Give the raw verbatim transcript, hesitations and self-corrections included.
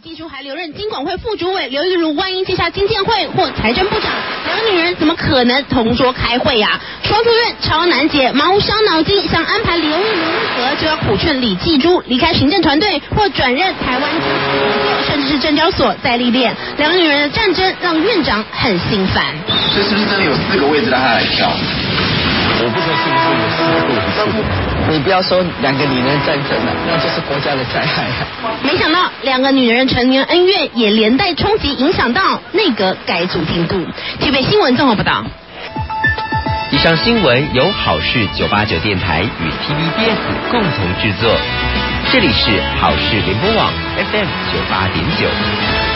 技术还留任金管会副主委，刘玉如万一接下经建会或财政部长，两个女人怎么可能同桌开会呀、啊？双主任超难解，毛伤脑筋，想安排刘玉如入阁，就要苦劝李纪珠离开行政团队或转任台湾政府工作，甚至是证交所再历练。两个女人的战争让院长很心烦。 这是不是真的有四个位置让他来挑？ 我不知道是不是有四个位置。 你不要说两个女人战争了，那就是国家的灾害啊！ 没想到两个女人成年恩怨也连带冲击，影响到内阁改组进度。台北新闻综合报道。 以上新闻由好事九八九电台与 T V B S 共同制作，这里是好事联播网 F M 九八点九。